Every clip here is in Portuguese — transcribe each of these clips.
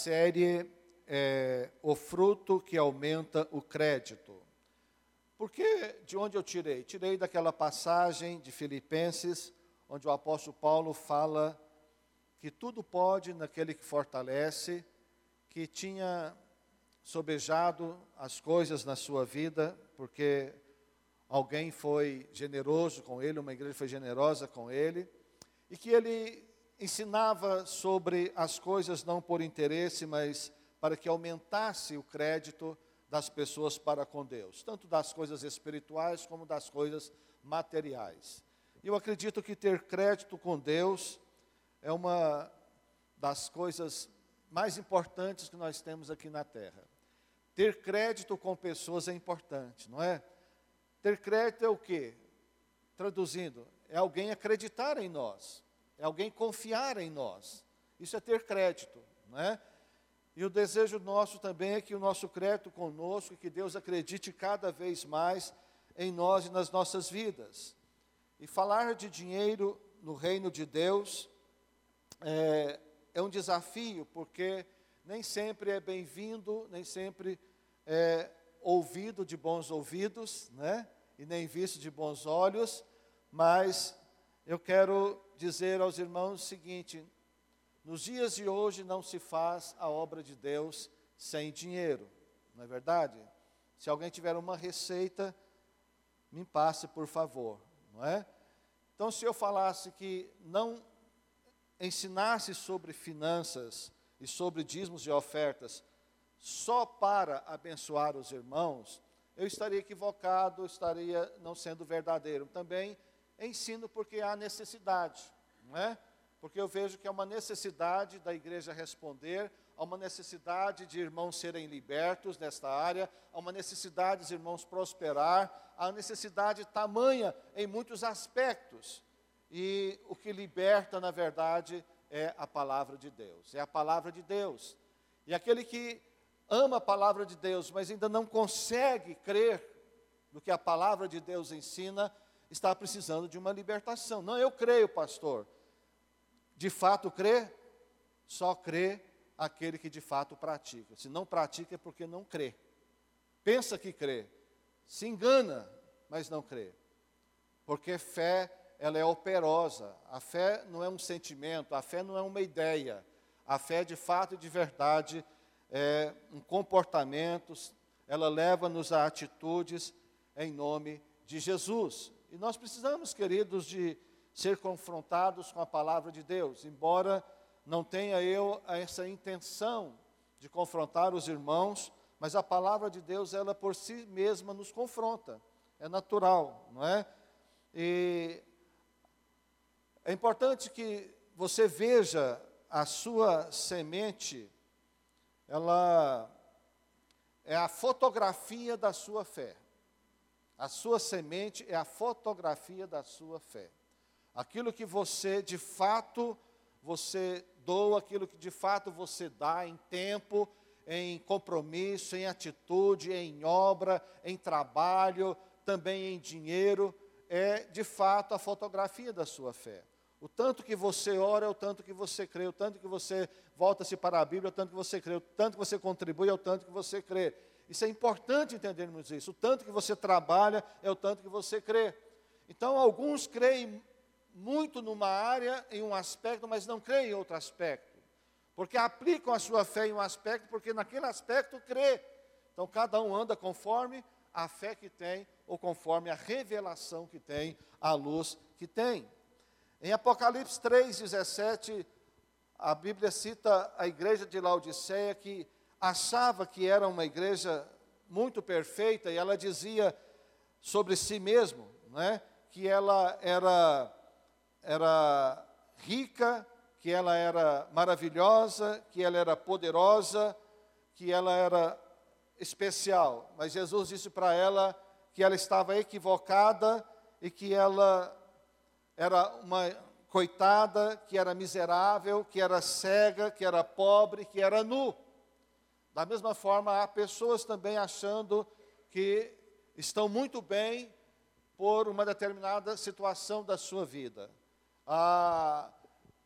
série O Fruto que Aumenta o Crédito. Porque de onde eu tirei? Tirei daquela passagem de Filipenses, onde o apóstolo Paulo fala que tudo pode naquele que fortalece, que tinha sobejado as coisas na sua vida, porque alguém foi generoso com ele, uma igreja foi generosa com ele, e que ele ensinava sobre as coisas não por interesse, mas para que aumentasse o crédito das pessoas para com Deus, tanto das coisas espirituais como das coisas materiais. E eu acredito que ter crédito com Deus é uma das coisas mais importantes que nós temos aqui na terra. Ter crédito com pessoas é importante, não é? Ter crédito é o quê? Traduzindo, é alguém acreditar em nós, é alguém confiar em nós. Isso é ter crédito, não é? E o desejo nosso também é que o nosso crédito conosco, que Deus acredite cada vez mais em nós e nas nossas vidas. E falar de dinheiro no reino de Deus é um desafio, porque nem sempre é bem-vindo, nem sempre é ouvido de bons ouvidos, né? E nem visto de bons olhos, mas eu quero dizer aos irmãos o seguinte: nos dias de hoje não se faz a obra de Deus sem dinheiro, não é verdade? Se alguém tiver uma receita, me passe por favor, não é? Então, se eu falasse que não ensinasse sobre finanças e sobre dízimos e ofertas só para abençoar os irmãos, eu estaria equivocado, estaria não sendo verdadeiro. Também ensino porque há necessidade, não é? Porque eu vejo que há uma necessidade da igreja responder, há uma necessidade de irmãos serem libertos nesta área, há uma necessidade de irmãos prosperar, há necessidade tamanha em muitos aspectos. E o que liberta, na verdade, é a palavra de Deus. É a palavra de Deus. E aquele que ama a palavra de Deus, mas ainda não consegue crer no que a palavra de Deus ensina, está precisando de uma libertação. Não, eu creio, pastor. De fato crê? Só crê aquele que de fato pratica. Se não pratica é porque não crê. Pensa que crê. Se engana, mas não crê. Porque fé, ela é operosa. A fé não é um sentimento, a fé não é uma ideia. A fé, de fato e de verdade, é um comportamento, ela leva-nos a atitudes em nome de Jesus. E nós precisamos, queridos, de ser confrontados com a palavra de Deus, embora não tenha eu essa intenção de confrontar os irmãos, mas a palavra de Deus, ela por si mesma nos confronta, é natural, não é? E é importante que você veja a sua semente, ela é a fotografia da sua fé. A sua semente é a fotografia da sua fé. Aquilo que você, de fato, você doa, aquilo que de fato você dá em tempo, em compromisso, em atitude, em obra, em trabalho, também em dinheiro, é de fato a fotografia da sua fé. O tanto que você ora é o tanto que você crê, o tanto que você volta-se para a Bíblia é o tanto que você crê, o tanto que você contribui é o tanto que você crê. Isso é importante entendermos isso. O tanto que você trabalha é o tanto que você crê. Então, alguns creem muito numa área, em um aspecto, mas não creem em outro aspecto. Porque aplicam a sua fé em um aspecto, porque naquele aspecto crê. Então, cada um anda conforme a fé que tem, ou conforme a revelação que tem, a luz que tem. Em Apocalipse 3:17, a Bíblia cita a igreja de Laodiceia, que achava que era uma igreja muito perfeita, e ela dizia sobre si mesma, né, que ela era rica, que ela era maravilhosa, que ela era poderosa, que ela era especial. Mas Jesus disse para ela que ela estava equivocada e que ela era uma coitada, que era miserável, que era cega, que era pobre, que era nu. Da mesma forma, há pessoas também achando que estão muito bem por uma determinada situação da sua vida.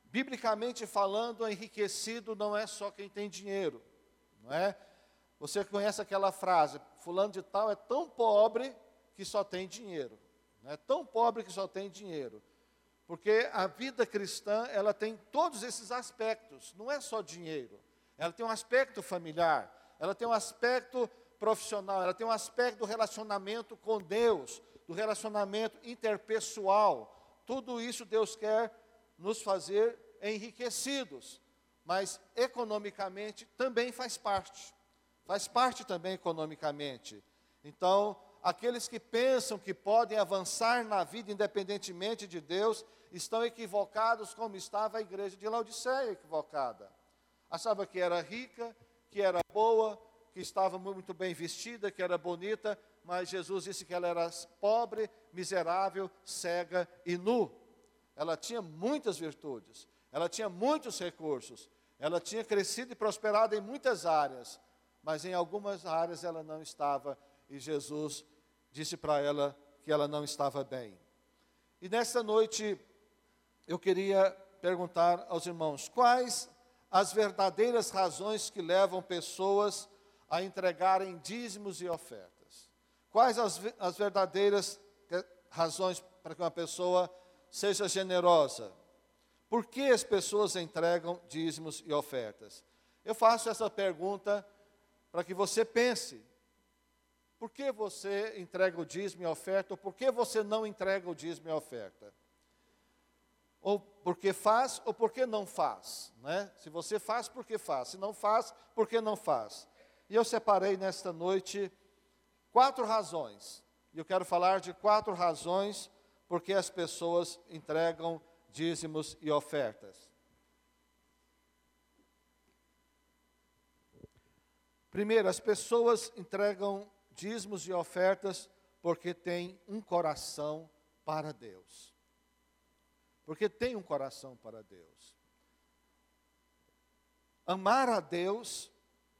Biblicamente falando, enriquecido não é só quem tem dinheiro, não é? Você conhece aquela frase, fulano de tal é tão pobre que só tem dinheiro. É tão pobre que só tem dinheiro. Porque a vida cristã, ela tem todos esses aspectos, não é só dinheiro. Ela tem um aspecto familiar, ela tem um aspecto profissional, ela tem um aspecto do relacionamento com Deus, do relacionamento interpessoal. Tudo isso Deus quer nos fazer enriquecidos, mas economicamente também faz parte também economicamente. Então, aqueles que pensam que podem avançar na vida independentemente de Deus, estão equivocados como estava a igreja de Laodiceia equivocada. Achava que era rica, que era boa, que estava muito bem vestida, que era bonita, mas Jesus disse que ela era pobre, miserável, cega e nu. Ela tinha muitas virtudes, ela tinha muitos recursos, ela tinha crescido e prosperado em muitas áreas, mas em algumas áreas ela não estava, e Jesus disse para ela que ela não estava bem. E nessa noite eu queria perguntar aos irmãos, quais as verdadeiras razões que levam pessoas a entregarem dízimos e ofertas? Quais as verdadeiras razões para que uma pessoa seja generosa? Por que as pessoas entregam dízimos e ofertas? Eu faço essa pergunta para que você pense. Por que você entrega o dízimo e a oferta? Ou por que você não entrega o dízimo e a oferta? Ou porque faz, ou porque não faz, né? Se você faz, por que faz? Se não faz, por que não faz? E eu separei nesta noite 4 razões. E eu quero falar de 4 razões porque as pessoas entregam dízimos e ofertas. Primeiro, as pessoas entregam dízimos e ofertas porque têm um coração para Deus. Porque tem um coração para Deus. Amar a Deus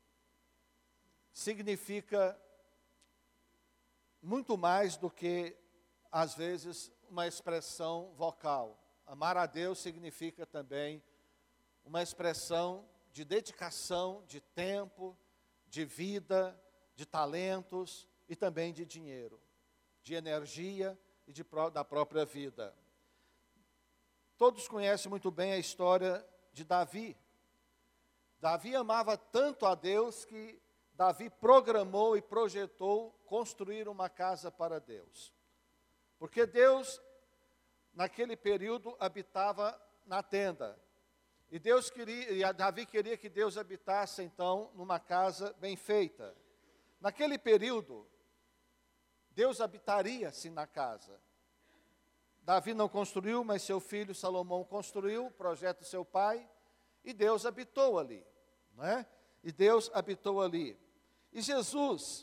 significa muito mais do que, às vezes, uma expressão vocal. Amar a Deus significa também uma expressão de dedicação, de tempo, de vida, de talentos e também de dinheiro, de energia e da própria vida. Todos conhecem muito bem a história de Davi. Davi amava tanto a Deus que Davi programou e projetou construir uma casa para Deus. Porque Deus, naquele período, habitava na tenda. E Davi queria que Deus habitasse, então, numa casa bem feita. Naquele período, Deus habitaria-se na casa. Davi não construiu, mas seu filho Salomão construiu, o projeto do seu pai, e Deus habitou ali, não é? E Deus habitou ali. E Jesus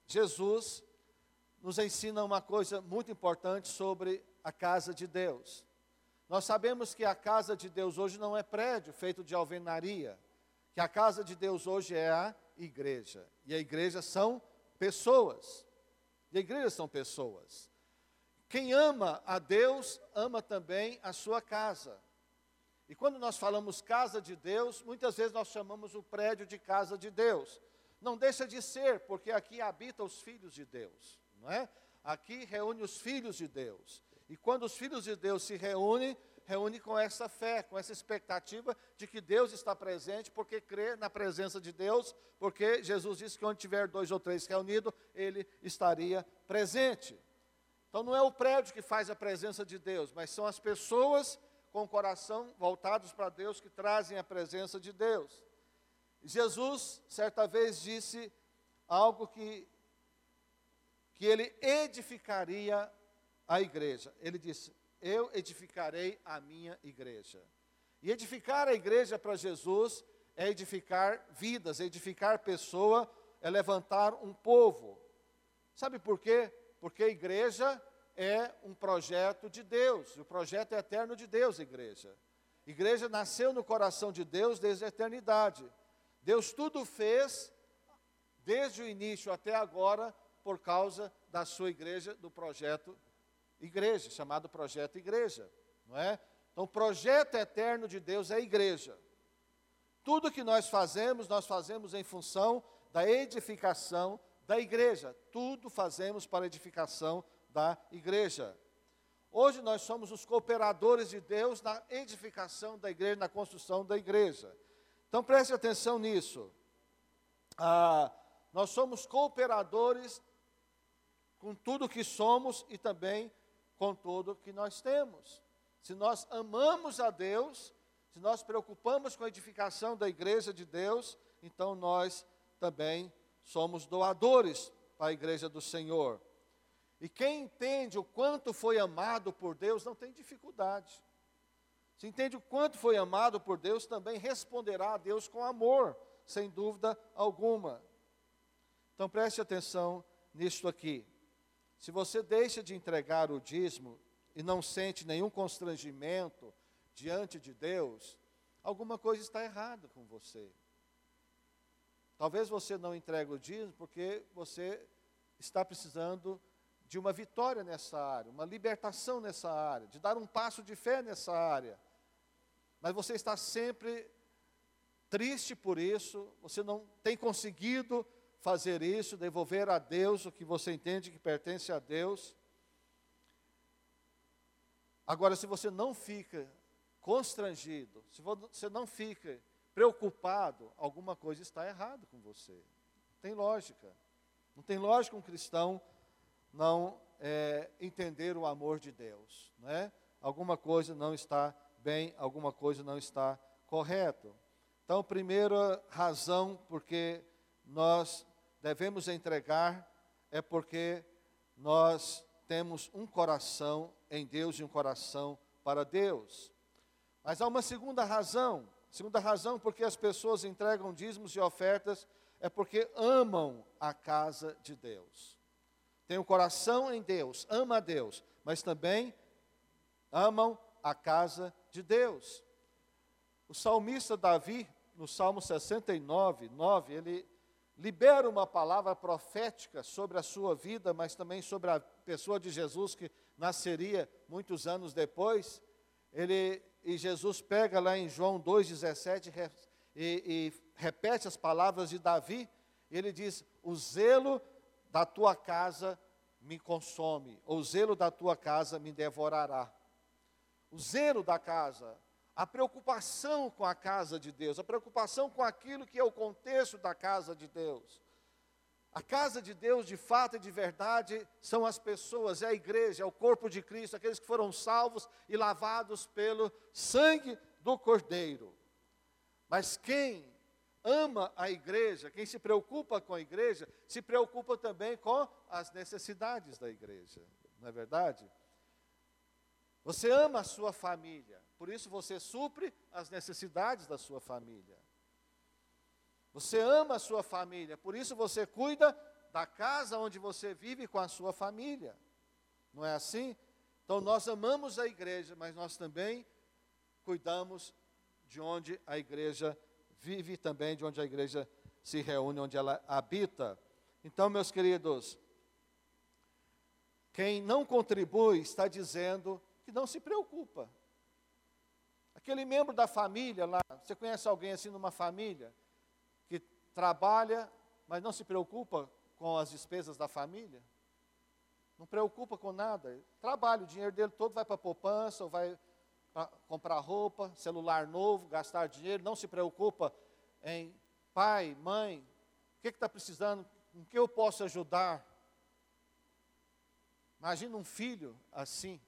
nos ensina uma coisa muito importante sobre a casa de Deus. Nós sabemos que a casa de Deus hoje não é prédio feito de alvenaria, que a casa de Deus hoje é a igreja. E a igreja são pessoas. E a igreja são pessoas. Quem ama a Deus, ama também a sua casa. E quando nós falamos casa de Deus, muitas vezes nós chamamos o prédio de casa de Deus. Não deixa de ser, porque aqui habitam os filhos de Deus, não é? Aqui reúne os filhos de Deus. E quando os filhos de Deus se reúnem com essa fé, com essa expectativa de que Deus está presente, porque crê na presença de Deus, porque Jesus disse que onde tiver 2 ou 3 reunidos, Ele estaria presente. Então não é o prédio que faz a presença de Deus, mas são as pessoas com o coração voltados para Deus que trazem a presença de Deus. Jesus, certa vez, disse algo que Ele edificaria a igreja. Ele disse, eu edificarei a minha igreja. E edificar a igreja para Jesus é edificar vidas, é edificar pessoa, é levantar um povo. Sabe por quê? Porque a igreja é um projeto de Deus, o projeto eterno de Deus, igreja. Igreja nasceu no coração de Deus desde a eternidade. Deus tudo fez, desde o início até agora, por causa da sua igreja, do projeto igreja, chamado projeto igreja, não é? Então, o projeto eterno de Deus é a igreja. Tudo que nós fazemos em função da edificação da igreja. Tudo fazemos para a edificação da igreja. Hoje nós somos os cooperadores de Deus na edificação da igreja, na construção da igreja. Então preste atenção nisso. Nós somos cooperadores com tudo que somos e também com tudo que nós temos. Se nós amamos a Deus, se nós preocupamos com a edificação da igreja de Deus, então nós também somos doadores para a igreja do Senhor. E quem entende o quanto foi amado por Deus, não tem dificuldade. Se entende o quanto foi amado por Deus, também responderá a Deus com amor, sem dúvida alguma. Então preste atenção nisto aqui. Se você deixa de entregar o dízimo e não sente nenhum constrangimento diante de Deus, alguma coisa está errada com você. Talvez você não entregue o dízimo porque você está precisando de uma vitória nessa área, uma libertação nessa área, de dar um passo de fé nessa área. Mas você está sempre triste por isso, você não tem conseguido fazer isso, devolver a Deus o que você entende que pertence a Deus. Agora, se você não fica constrangido, se você não fica preocupado, alguma coisa está errada com você. Não tem lógica. Não tem lógica um cristão não entender o amor de Deus, né? Alguma coisa não está bem, alguma coisa não está correto. Então, primeira razão porque nós devemos entregar é porque nós temos um coração em Deus e um coração para Deus. Mas há uma segunda razão porque as pessoas entregam dízimos e ofertas é porque amam a casa de Deus. Tem um coração em Deus, ama a Deus, mas também amam a casa de Deus. O salmista Davi, no Salmo 69, 9, ele libera uma palavra profética sobre a sua vida, mas também sobre a pessoa de Jesus, que nasceria muitos anos depois. E Jesus pega lá em João 2,17 e repete as palavras de Davi. Ele diz: o zelo da tua casa me consome, ou o zelo da tua casa me devorará. O zelo da casa, a preocupação com a casa de Deus, a preocupação com aquilo que é o contexto da casa de Deus. A casa de Deus, de fato e de verdade, são as pessoas, é a igreja, é o corpo de Cristo, aqueles que foram salvos e lavados pelo sangue do Cordeiro. Mas quem ama a igreja, quem se preocupa com a igreja, se preocupa também com as necessidades da igreja, não é verdade? Você ama a sua família, por isso você supre as necessidades da sua família. Você ama a sua família, por isso você cuida da casa onde você vive com a sua família. Não é assim? Então nós amamos a igreja, mas nós também cuidamos de onde a igreja vive, também de onde a igreja se reúne, onde ela habita. Então, meus queridos, quem não contribui está dizendo que não se preocupa. Aquele membro da família lá, você conhece alguém assim numa família, que trabalha, mas não se preocupa com as despesas da família? Não preocupa com nada. Trabalha, o dinheiro dele todo vai para a poupança, ou vai para comprar roupa, celular novo, gastar dinheiro, não se preocupa em pai, mãe, o que está precisando, em que eu posso ajudar? Imagina um filho assim.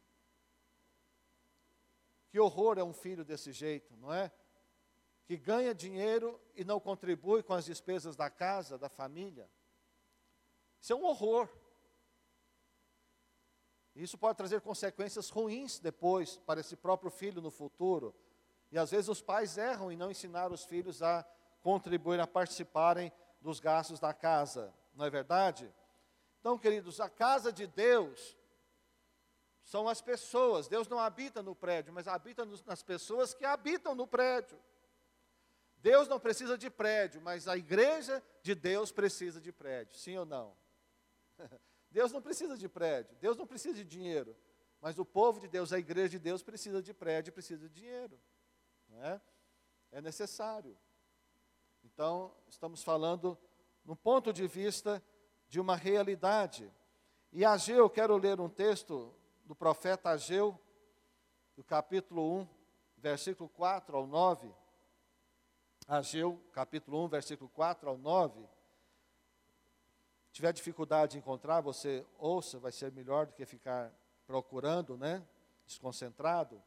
Que horror é um filho desse jeito, não é? Que ganha dinheiro e não contribui com as despesas da casa, da família. Isso é um horror. Isso pode trazer consequências ruins depois para esse próprio filho no futuro. E às vezes os pais erram em não ensinar os filhos a contribuir, a participarem dos gastos da casa. Não é verdade? Então, queridos, a casa de Deus são as pessoas. Deus não habita no prédio, mas habita nas pessoas que habitam no prédio. Deus não precisa de prédio, mas a igreja de Deus precisa de prédio. Sim ou não? Deus não precisa de prédio, Deus não precisa de dinheiro. Mas o povo de Deus, a igreja de Deus, precisa de prédio, precisa de dinheiro. Não é? É necessário. Então, estamos falando no ponto de vista de uma realidade. E Ageu, quero ler um texto do profeta Ageu, do capítulo 1, versículo 4 ao 9. Ageu, capítulo 1, versículo 4 ao 9. Se tiver dificuldade de encontrar, você ouça, vai ser melhor do que ficar procurando, né? Desconcentrado.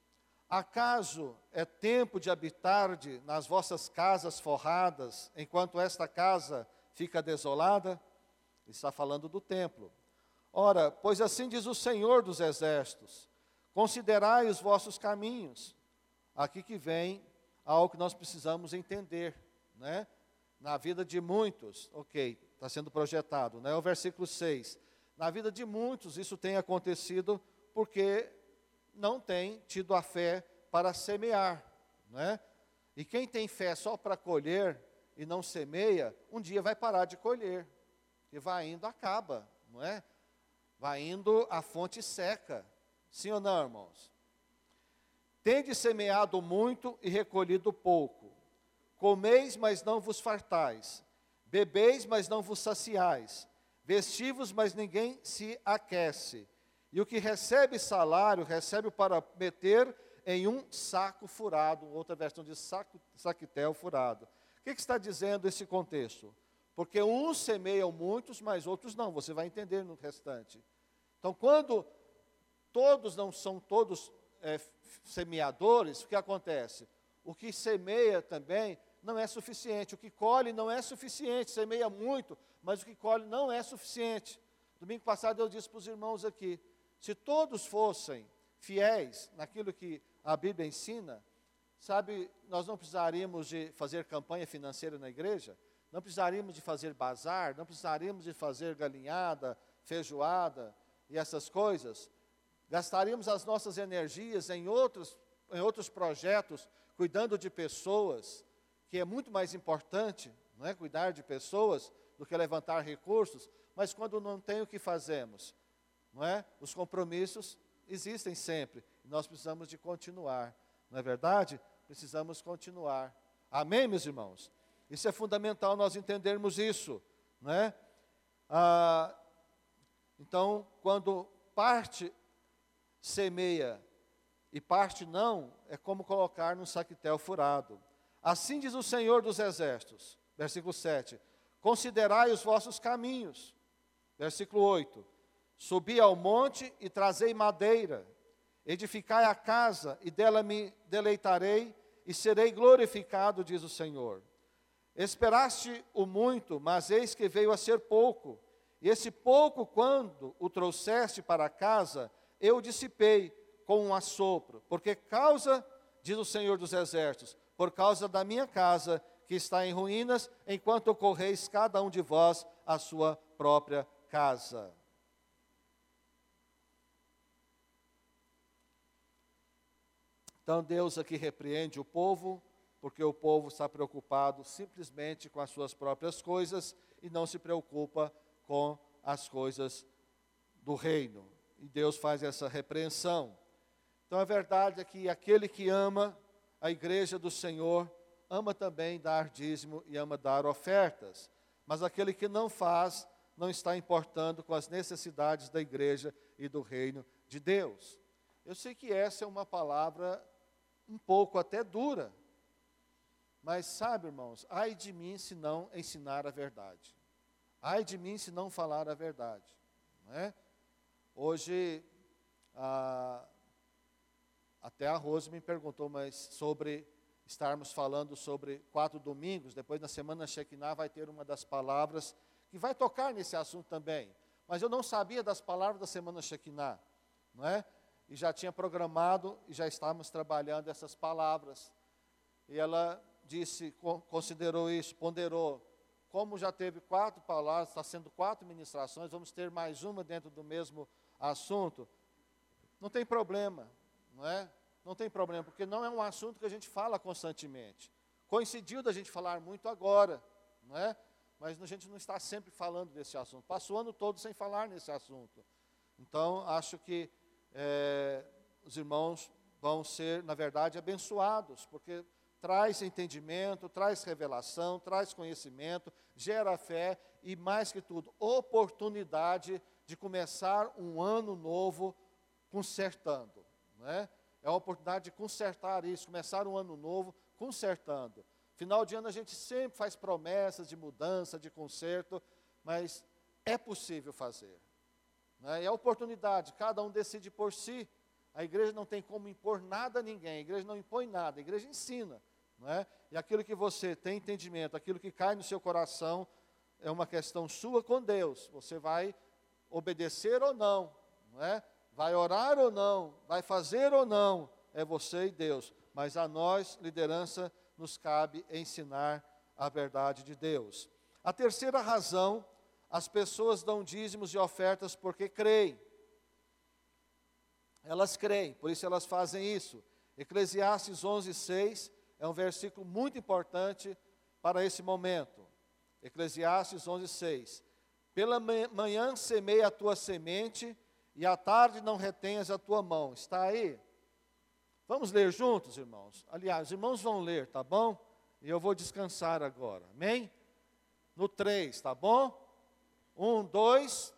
Acaso é tempo de habitar nas vossas casas forradas, enquanto esta casa fica desolada? Ele está falando do templo. Ora, pois assim diz o Senhor dos Exércitos, considerai os vossos caminhos. Aqui que vem algo que nós precisamos entender, né? Na vida de muitos, ok, está sendo projetado, né? O versículo 6. Na vida de muitos isso tem acontecido porque não tem tido a fé para semear, né? E quem tem fé só para colher e não semeia, um dia vai parar de colher. E vai indo, acaba, não é? Vai indo, a fonte seca. Sim ou não, irmãos? Tende semeado muito e recolhido pouco. Comeis, mas não vos fartais. Bebeis, mas não vos saciais. Vestivos, mas ninguém se aquece. E o que recebe salário, recebe para meter em um saco furado. Outra versão diz saquetel furado. O que está dizendo esse contexto? Porque uns semeiam muitos, mas outros não. Você vai entender no restante. Então, quando todos não são todos semeadores, o que acontece? O que semeia também não é suficiente. O que colhe não é suficiente. Semeia muito, mas o que colhe não é suficiente. Domingo passado eu disse para os irmãos aqui, se todos fossem fiéis naquilo que a Bíblia ensina, sabe, nós não precisaríamos de fazer campanha financeira na igreja, não precisaríamos de fazer bazar, não precisaríamos de fazer galinhada, feijoada e essas coisas. Gastaríamos as nossas energias em outros projetos, cuidando de pessoas, que é muito mais importante, não é, cuidar de pessoas do que levantar recursos, mas quando não tem, o que fazemos? Não é? Os compromissos existem sempre, e nós precisamos de continuar, não é verdade? Precisamos continuar. Amém, meus irmãos? Isso é fundamental nós entendermos isso, não é? Então, quando parte semeia e parte não, é como colocar num saquetel furado. Assim diz o Senhor dos Exércitos, versículo 7, considerai os vossos caminhos, versículo 8, subi ao monte e trazei madeira, edificai a casa e dela me deleitarei e serei glorificado, diz o Senhor. Esperaste o muito, mas eis que veio a ser pouco, e esse pouco, quando o trouxeste para casa, eu dissipei com um assopro, porque causa, diz o Senhor dos Exércitos, por causa da minha casa, que está em ruínas, enquanto correis cada um de vós a sua própria casa. Então Deus aqui repreende o povo, porque o povo está preocupado simplesmente com as suas próprias coisas e não se preocupa com as coisas do reino. E Deus faz essa repreensão. Então a verdade é que aquele que ama a igreja do Senhor, ama também dar dízimo e ama dar ofertas. Mas aquele que não faz, não está importando com as necessidades da igreja e do reino de Deus. Eu sei que essa é uma palavra um pouco até dura. Mas sabe, irmãos, ai de mim se não ensinar a verdade. Ai de mim se não falar a verdade. Não é? Hoje, até a Rose me perguntou, mas sobre estarmos falando sobre 4 domingos, depois na semana Shekinah vai ter uma das palavras que vai tocar nesse assunto também. Mas eu não sabia das palavras da semana Shekinah, não é? E já tinha programado e já estávamos trabalhando essas palavras. E ela disse, considerou isso, ponderou. Como já teve 4 palavras, está sendo 4 ministrações, vamos ter mais uma dentro do mesmo assunto. Não tem problema, não é? Não tem problema, porque não é um assunto que a gente fala constantemente. Coincidiu da gente falar muito agora, não é? Mas a gente não está sempre falando desse assunto. Passou o ano todo sem falar nesse assunto. Então, acho que os irmãos vão ser, na verdade, abençoados, porque traz entendimento, traz revelação, traz conhecimento, gera fé e, mais que tudo, oportunidade de começar um ano novo consertando, né? É uma oportunidade de consertar isso, começar um ano novo consertando. Final de ano a gente sempre faz promessas de mudança, de conserto, mas é possível fazer, né? É a oportunidade, cada um decide por si. A igreja não tem como impor nada a ninguém, a igreja não impõe nada, a igreja ensina, não é? E aquilo que você tem entendimento, aquilo que cai no seu coração, é uma questão sua com Deus. Você vai obedecer ou não, não é? Vai orar ou não, vai fazer ou não, é você e Deus. Mas a nós, liderança, nos cabe ensinar a verdade de Deus. A terceira razão, as pessoas dão dízimos e ofertas porque creem. Elas creem, por isso elas fazem isso. Eclesiastes 11:6 é um versículo muito importante para esse momento. Eclesiastes 11:6. Pela manhã semeia a tua semente, e à tarde não retenhas a tua mão. Está aí? Vamos ler juntos, irmãos? Aliás, os irmãos vão ler, tá bom? E eu vou descansar agora, amém? No 3, tá bom? 1, 2...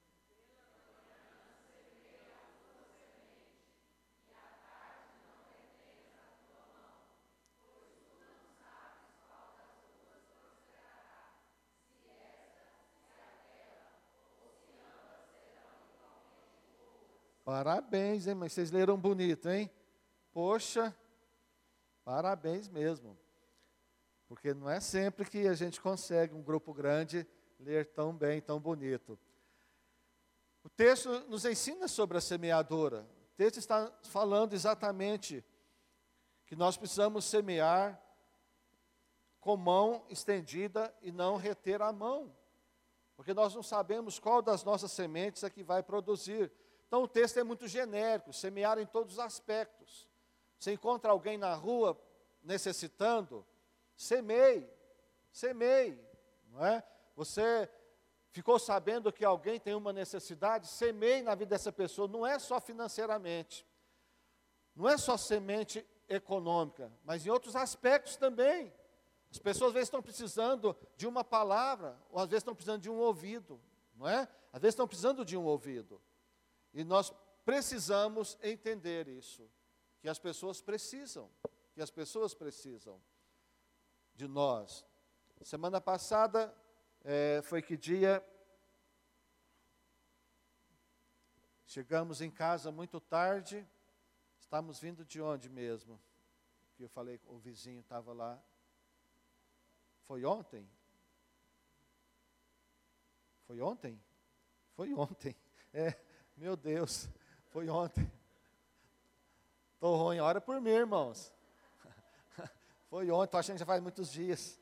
Parabéns, hein? Mas vocês leram bonito, hein? Poxa, parabéns mesmo. Porque não é sempre que a gente consegue, um grupo grande, ler tão bem, tão bonito. O texto nos ensina sobre a semeadora. O texto está falando exatamente que nós precisamos semear com mão estendida e não reter a mão. Porque nós não sabemos qual das nossas sementes é que vai produzir. Então o texto é muito genérico, semear em todos os aspectos. Você encontra alguém na rua necessitando, semeie, não é? Você ficou sabendo que alguém tem uma necessidade, semeie na vida dessa pessoa, não é só financeiramente, não é só semente econômica, mas em outros aspectos também. As pessoas às vezes estão precisando de uma palavra, ou às vezes estão precisando de um ouvido, não é? Às vezes estão precisando de um ouvido. E nós precisamos entender isso, que as pessoas precisam de nós. Semana passada, foi que dia? Chegamos em casa muito tarde, estávamos vindo de onde mesmo? Que eu falei, o vizinho estava lá. Foi ontem? Foi ontem? Foi ontem, meu Deus, foi ontem. Estou ruim, ora por mim, irmãos. Foi ontem, estou achando que já faz muitos dias.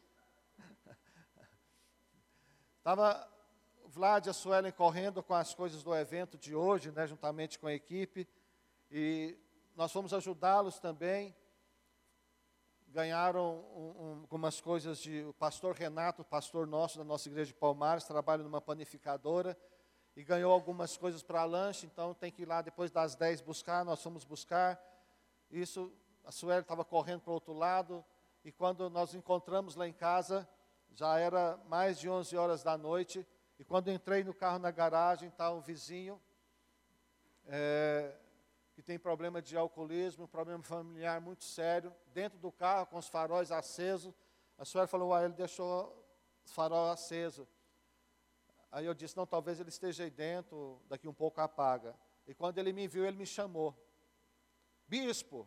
Estava o Vlad e a Suelen correndo com as coisas do evento de hoje, né, juntamente com a equipe, e nós fomos ajudá-los também. Ganharam algumas coisas de o pastor Renato, pastor nosso da nossa igreja de Palmares, trabalha numa panificadora, e ganhou algumas coisas para lanche, então tem que ir lá depois das 10 buscar, nós fomos buscar. Isso, a Sueli estava correndo para o outro lado, e quando nós encontramos lá em casa, já era mais de 11 horas da noite, e quando entrei no carro na garagem, está um vizinho, que tem problema de alcoolismo, um problema familiar muito sério, dentro do carro, com os faróis acesos. A Sueli falou, ele deixou os faróis acesos. Aí eu disse, não, talvez ele esteja aí dentro, daqui um pouco apaga. E quando ele me viu, ele me chamou. Bispo.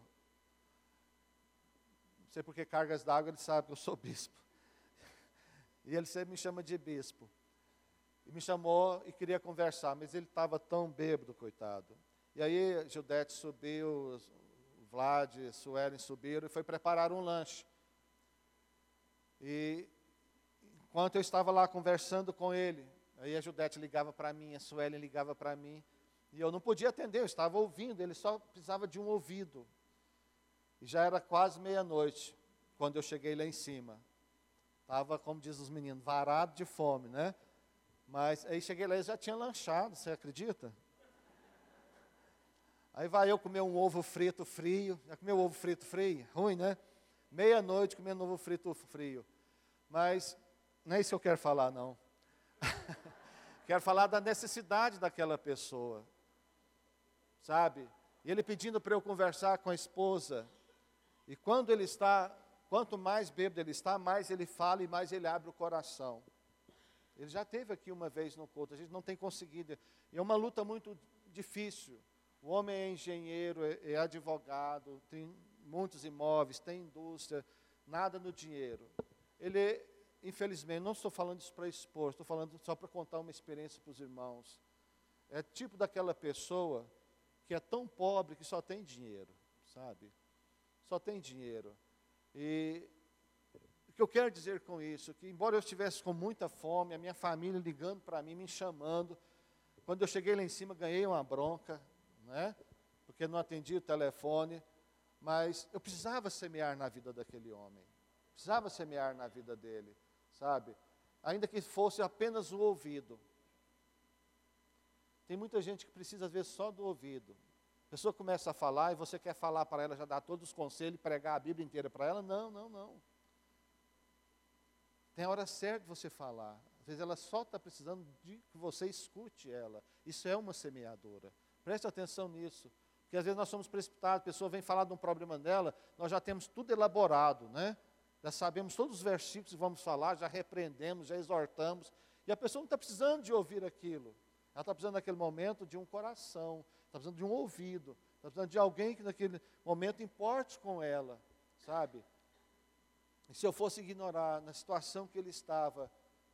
Não sei por que cargas d'água, ele sabe que eu sou bispo. E ele sempre me chama de bispo. E me chamou e queria conversar, mas ele estava tão bêbado, coitado. E aí Judete subiu, o Vlad, a Suelen subiram e foi preparar um lanche. E enquanto eu estava lá conversando com ele, aí a Judete ligava para mim, a Suelen ligava para mim, e eu não podia atender, eu estava ouvindo, ele só precisava de um ouvido. E já era quase meia-noite, quando eu cheguei lá em cima. Estava, como diz os meninos, varado de fome, né? Mas aí cheguei lá e já tinha lanchado, você acredita? Aí vai eu comer um ovo frito frio. Já comeu ovo frito frio? Ruim, né? Meia-noite comendo ovo frito frio. Mas não é isso que eu quero falar, não. Quero falar da necessidade daquela pessoa. Sabe? E ele pedindo para eu conversar com a esposa. E quando ele está, quanto mais bêbado ele está, mais ele fala e mais ele abre o coração. Ele já esteve aqui uma vez no culto, a gente não tem conseguido. E é uma luta muito difícil. O homem é engenheiro, é advogado, tem muitos imóveis, tem indústria, nada no dinheiro. Ele, infelizmente, não estou falando isso para expor, estou falando só para contar uma experiência para os irmãos. É tipo daquela pessoa que é tão pobre que só tem dinheiro, sabe? Só tem dinheiro. E o que eu quero dizer com isso, que embora eu estivesse com muita fome, a minha família ligando para mim, me chamando, quando eu cheguei lá em cima, ganhei uma bronca, né? Porque não atendi o telefone, mas eu precisava semear na vida daquele homem, precisava semear na vida dele, sabe? Ainda que fosse apenas o ouvido. Tem muita gente que precisa, às vezes, só do ouvido. A pessoa começa a falar e você quer falar para ela, já dar todos os conselhos, pregar a Bíblia inteira para ela. Não, não, não. Tem a hora certa de você falar. Às vezes ela só está precisando de que você escute ela. Isso é uma semeadora. Preste atenção nisso. Porque às vezes nós somos precipitados, a pessoa vem falar de um problema dela, nós já temos tudo elaborado, né? Já sabemos todos os versículos que vamos falar, já repreendemos, já exortamos. E a pessoa não está precisando de ouvir aquilo. Ela está precisando naquele momento de um coração, está precisando de um ouvido, está precisando de alguém que naquele momento importe com ela, sabe? E se eu fosse ignorar na situação que ele estava,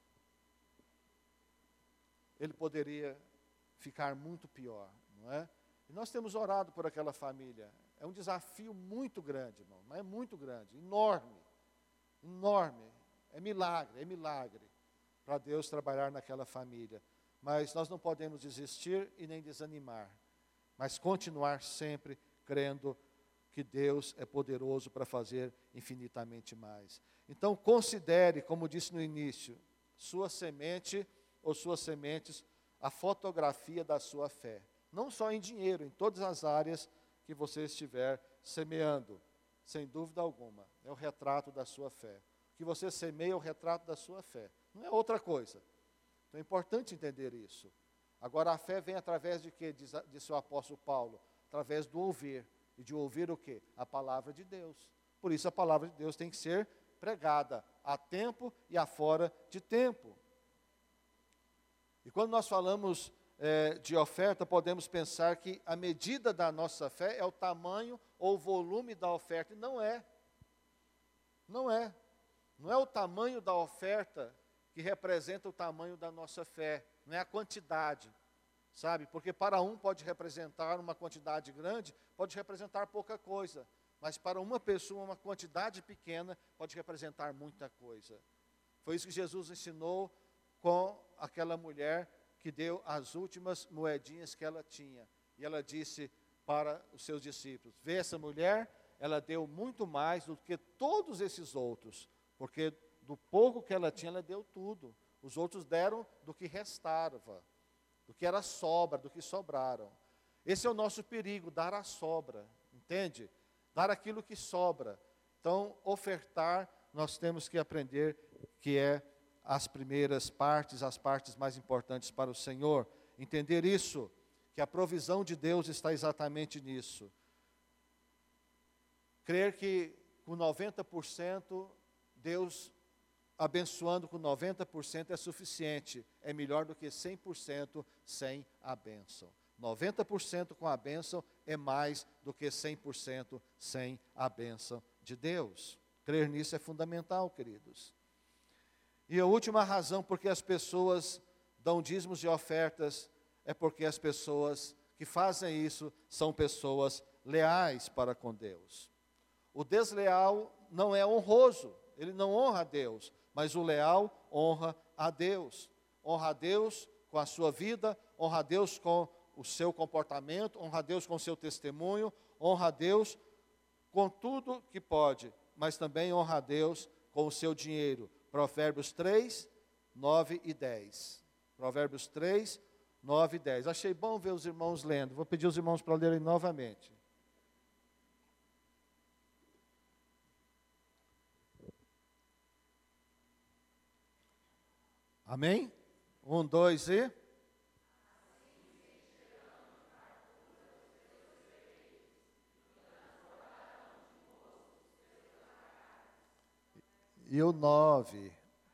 ele poderia ficar muito pior, não é? E nós temos orado por aquela família. É um desafio muito grande, irmão, mas é muito grande, enorme, enorme. É milagre para Deus trabalhar naquela família. Mas nós não podemos desistir e nem desanimar, mas continuar sempre crendo que Deus é poderoso para fazer infinitamente mais. Então considere, como disse no início, sua semente ou suas sementes, a fotografia da sua fé. Não só em dinheiro, em todas as áreas que você estiver semeando, sem dúvida alguma, é o retrato da sua fé. O que você semeia é o retrato da sua fé, não é outra coisa. Então é importante entender isso. Agora a fé vem através de quê? Disse o apóstolo Paulo, através do ouvir. E de ouvir o quê? A palavra de Deus. Por isso a palavra de Deus tem que ser pregada a tempo e a fora de tempo. E quando nós falamos de oferta, podemos pensar que a medida da nossa fé é o tamanho ou o volume da oferta. E não é. Não é. Não é o tamanho da oferta que representa o tamanho da nossa fé. Não é a quantidade, sabe? Porque para um pode representar uma quantidade grande, pode representar pouca coisa. Mas para uma pessoa, uma quantidade pequena pode representar muita coisa. Foi isso que Jesus ensinou com aquela mulher que deu as últimas moedinhas que ela tinha. E ela disse para os seus discípulos, vê essa mulher, ela deu muito mais do que todos esses outros, porque do pouco que ela tinha, ela deu tudo. Os outros deram do que restava, do que era sobra, do que sobraram. Esse é o nosso perigo, dar a sobra, entende? Dar aquilo que sobra. Então, ofertar, nós temos que aprender que é as primeiras partes, as partes mais importantes para o Senhor. Entender isso, que a provisão de Deus está exatamente nisso. Crer que com 90%, Deus abençoando com 90% é suficiente. É melhor do que 100% sem a bênção. 90% com a bênção é mais do que 100% sem a bênção de Deus. Crer nisso é fundamental, queridos. E a última razão porque as pessoas dão dízimos e ofertas é porque as pessoas que fazem isso são pessoas leais para com Deus. O desleal não é honroso, ele não honra a Deus, mas o leal honra a Deus. Honra a Deus com a sua vida, honra a Deus com o seu comportamento, honra a Deus com o seu testemunho, honra a Deus com tudo que pode, mas também honra a Deus com o seu dinheiro. Provérbios 3, 9 e 10. Provérbios 3, 9 e 10. Achei bom ver os irmãos lendo. Vou pedir os irmãos para lerem novamente. Amém? 1, 2 e... E o 9.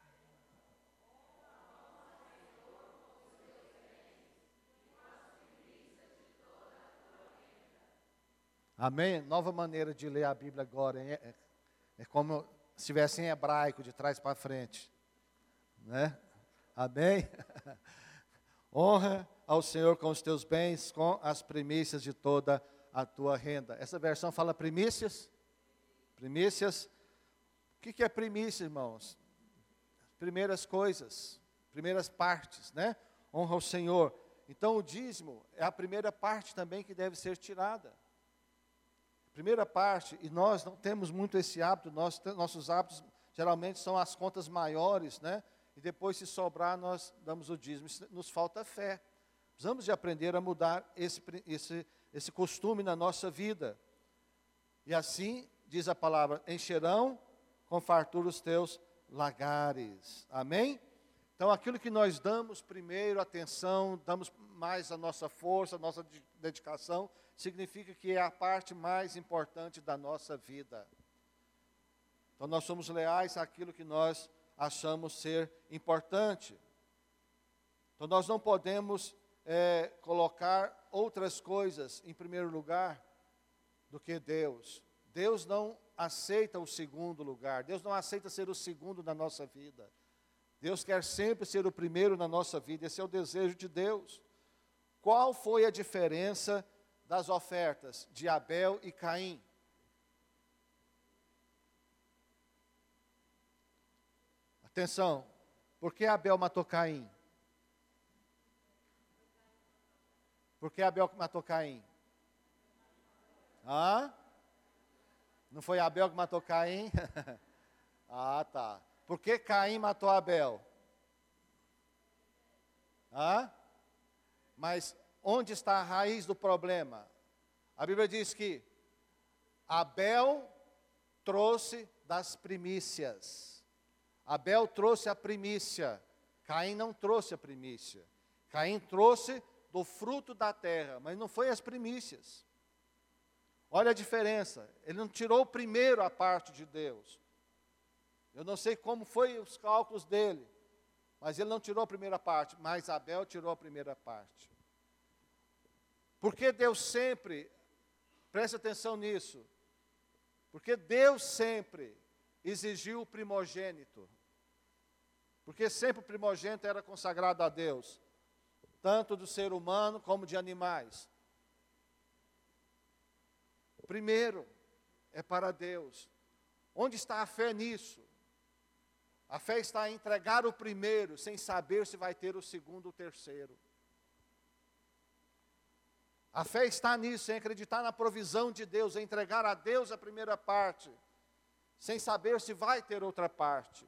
Amém? Nova maneira de ler a Bíblia agora. Hein? É como se estivesse em hebraico, de trás para frente. Né? Amém? Honra ao Senhor com os teus bens, com as primícias de toda a tua renda. Essa versão fala primícias? Primícias. O que é primícia, irmãos? Primeiras coisas, primeiras partes, né? Honra ao Senhor. Então o dízimo é a primeira parte também que deve ser tirada. Primeira parte, e nós não temos muito esse hábito, nossos hábitos geralmente são as contas maiores, né? E depois, se sobrar, nós damos o dízimo. Isso nos falta fé. Precisamos de aprender a mudar esse costume na nossa vida. E assim, diz a palavra, encherão com fartura os teus lagares. Amém? Então, aquilo que nós damos primeiro atenção, damos mais a nossa força, a nossa dedicação, significa que é a parte mais importante da nossa vida. Então, nós somos leais àquilo que nós achamos ser importante. Então, nós não podemos colocar outras coisas em primeiro lugar do que Deus. Deus não aceita o segundo lugar. Deus não aceita ser o segundo na nossa vida. Deus quer sempre ser o primeiro na nossa vida. Esse é o desejo de Deus. Qual foi a diferença das ofertas de Abel e Caim? Atenção, por que Abel matou Caim? Por que Abel matou Caim? Não foi Abel que matou Caim? Tá. Por que Caim matou Abel? Mas onde está a raiz do problema? A Bíblia diz que Abel trouxe das primícias. Abel trouxe a primícia. Caim não trouxe a primícia. Caim trouxe do fruto da terra, mas não foi as primícias. Olha a diferença. Ele não tirou primeiro a parte de Deus. Eu não sei como foi os cálculos dele, mas ele não tirou a primeira parte, mas Abel tirou a primeira parte. Porque Deus sempre, preste atenção nisso, porque Deus sempre exigiu o primogênito. Porque sempre o primogênito era consagrado a Deus, tanto do ser humano como de animais. Primeiro é para Deus. Onde está a fé nisso? A fé está em entregar o primeiro, sem saber se vai ter o segundo ou o terceiro. A fé está nisso, em acreditar na provisão de Deus, em entregar a Deus a primeira parte, sem saber se vai ter outra parte.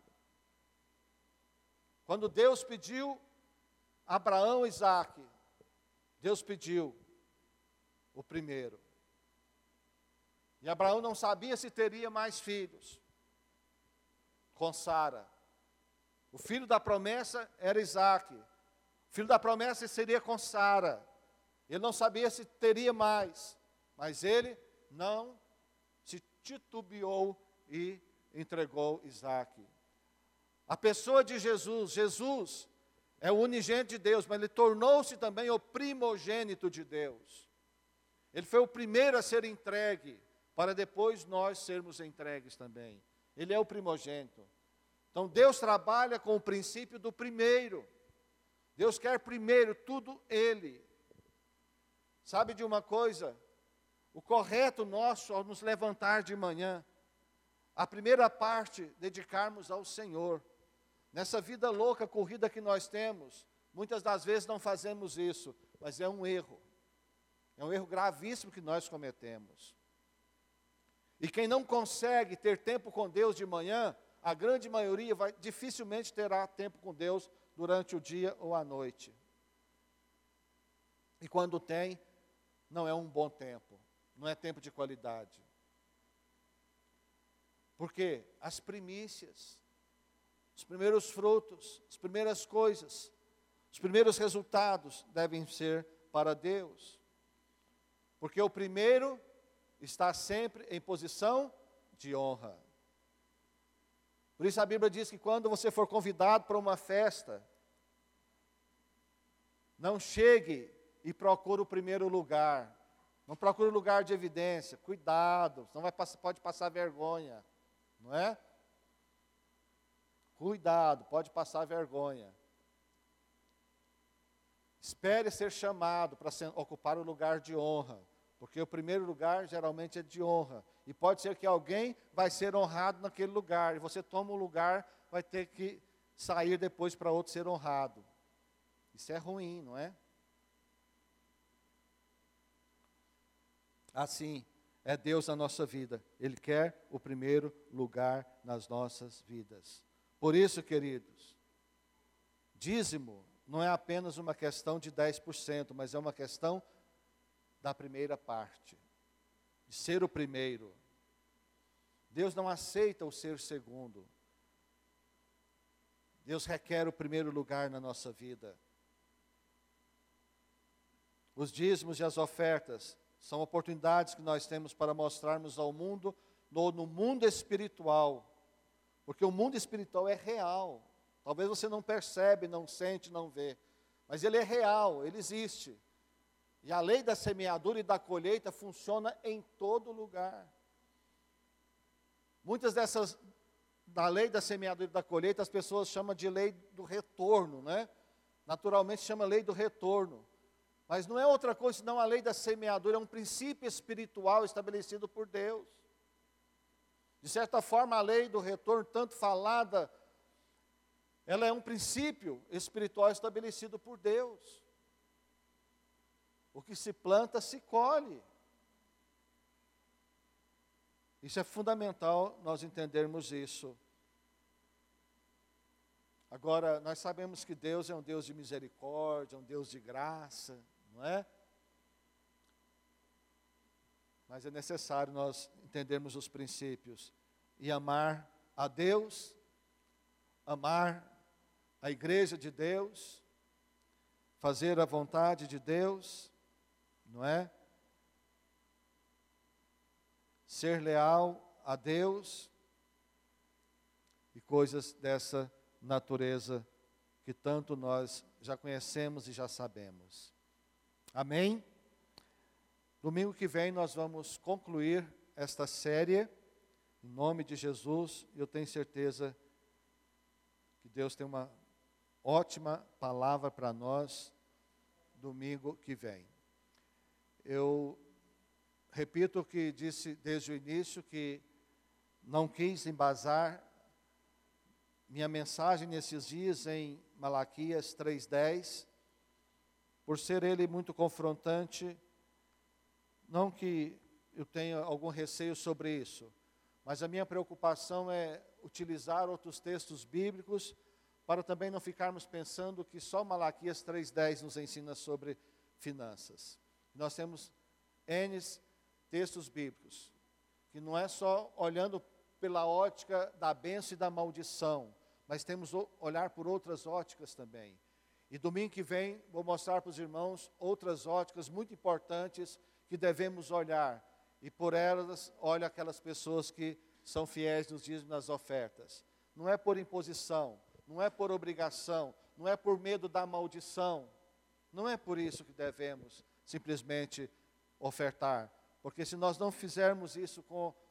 Quando Deus pediu a Abraão e Isaque, Deus pediu o primeiro. E Abraão não sabia se teria mais filhos com Sara. O filho da promessa era Isaque. O filho da promessa seria com Sara. Ele não sabia se teria mais, mas ele não se titubeou e entregou Isaque. A pessoa de Jesus, Jesus é o unigênito de Deus, mas ele tornou-se também o primogênito de Deus. Ele foi o primeiro a ser entregue, para depois nós sermos entregues também. Ele é o primogênito. Então Deus trabalha com o princípio do primeiro. Deus quer primeiro tudo Ele. Sabe de uma coisa? O correto nosso ao nos levantar de manhã, a primeira parte, dedicarmos ao Senhor. Nessa vida louca, corrida que nós temos, muitas das vezes não fazemos isso, mas é um erro. É um erro gravíssimo que nós cometemos. E quem não consegue ter tempo com Deus de manhã, a grande maioria dificilmente terá tempo com Deus durante o dia ou a noite. E quando tem, não é um bom tempo, não é tempo de qualidade. Porque as primícias, os primeiros frutos, as primeiras coisas, os primeiros resultados devem ser para Deus. Porque o primeiro está sempre em posição de honra. Por isso a Bíblia diz que quando você for convidado para uma festa, não chegue e procure o primeiro lugar. Não procure lugar de evidência. Cuidado, senão pode passar vergonha. Não é? Cuidado, pode passar vergonha. Espere ser chamado para ocupar o lugar de honra. Porque o primeiro lugar geralmente é de honra. E pode ser que alguém vai ser honrado naquele lugar. E você toma o lugar, vai ter que sair depois para outro ser honrado. Isso é ruim, não é? Assim é Deus na nossa vida. Ele quer o primeiro lugar nas nossas vidas. Por isso, queridos, dízimo não é apenas uma questão de 10%, mas é uma questão da primeira parte, de ser o primeiro. Deus não aceita o ser segundo. Deus requer o primeiro lugar na nossa vida. Os dízimos e as ofertas são oportunidades que nós temos para mostrarmos ao mundo, no mundo espiritual, porque o mundo espiritual é real. Talvez você não percebe, não sente, não vê, mas ele é real, ele existe. E a lei da semeadura e da colheita funciona em todo lugar. Muitas dessas, da lei da semeadura e da colheita, as pessoas chamam de lei do retorno, né? Naturalmente chama lei do retorno. Mas não é outra coisa senão a lei da semeadura, é um princípio espiritual estabelecido por Deus. De certa forma, a lei do retorno, tanto falada, ela é um princípio espiritual estabelecido por Deus. O que se planta, se colhe. Isso é fundamental nós entendermos isso. Agora, nós sabemos que Deus é um Deus de misericórdia, um Deus de graça, não é? Mas é necessário nós entendermos os princípios e amar a Deus, amar a igreja de Deus, fazer a vontade de Deus, não é? Ser leal a Deus e coisas dessa natureza que tanto nós já conhecemos e já sabemos. Amém? Domingo que vem nós vamos concluir esta série, em nome de Jesus, e eu tenho certeza que Deus tem uma ótima palavra para nós, domingo que vem. Eu repito o que disse desde o início, que não quis embasar minha mensagem nesses dias em Malaquias 3:10, por ser ele muito confrontante. Não que eu tenha algum receio sobre isso, mas a minha preocupação é utilizar outros textos bíblicos para também não ficarmos pensando que só Malaquias 3:10 nos ensina sobre finanças. Nós temos N textos bíblicos, que não é só olhando pela ótica da bênção e da maldição, mas temos olhar por outras óticas também. E domingo que vem vou mostrar para os irmãos outras óticas muito importantes que devemos olhar. E por elas, olha aquelas pessoas que são fiéis nos dízimos e nas ofertas. Não é por imposição, não é por obrigação, não é por medo da maldição. Não é por isso que devemos simplesmente ofertar. Porque se nós não fizermos isso com